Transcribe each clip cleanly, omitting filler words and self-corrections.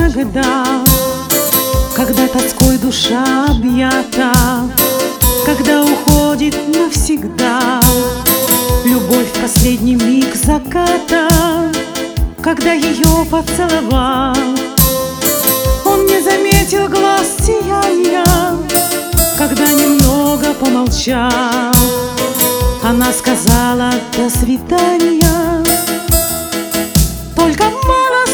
иногда, когда тоской душа объята, когда уходит навсегда любовь в последний миг заката, когда ее поцеловал, он не заметил глаз сияния, когда немного помолчал, она сказала «до свидания». Только мало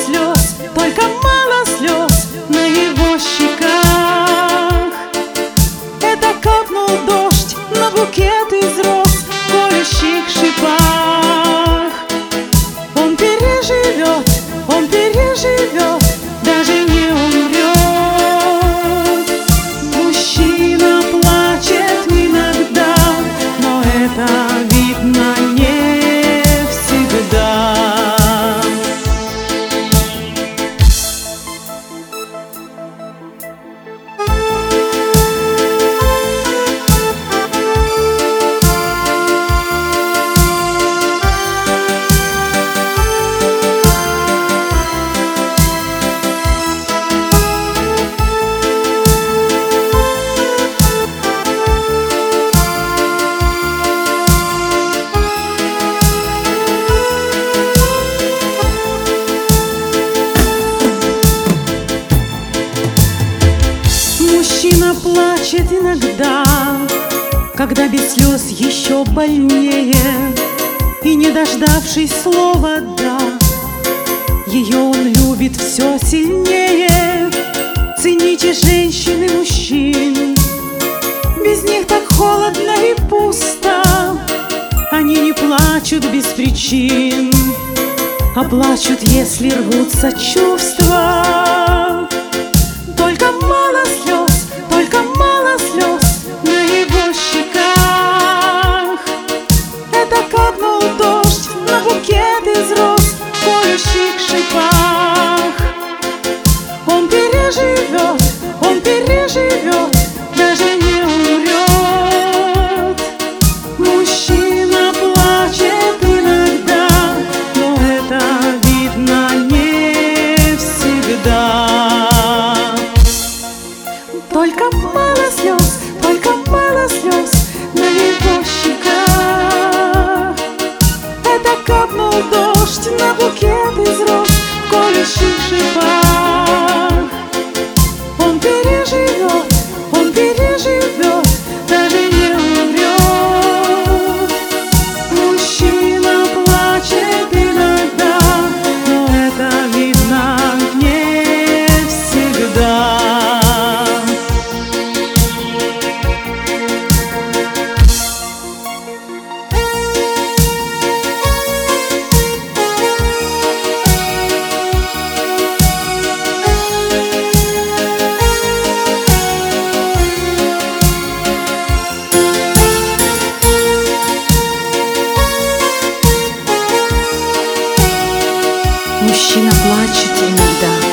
слез на его щеках. Это капнул дождь на букет из роз в колющих шипах. Он переживет, даже не умрет. Мужчина плачет иногда, но это видно не всегда. Мужчина плачет иногда, когда без слез еще больнее, и не дождавшись слова «да», ее он любит все сильнее. Цените женщин и мужчин, без них так холодно и пусто. Они не плачут без причин, а плачут, если рвутся чувства. Только мало слез на его щеках. Это капнул дождь на букет из роз в колющих шипах. Он переживет, даже не умрет. Мужчина плачет иногда, но это видно не всегда. Только мало слез на его щеках. Это капнул дождь на букет из роз в колющих шипах. Он переживет, даже не умрет. Мужчина плачет иногда, но это видно не всегда. Мужчина плачет иногда,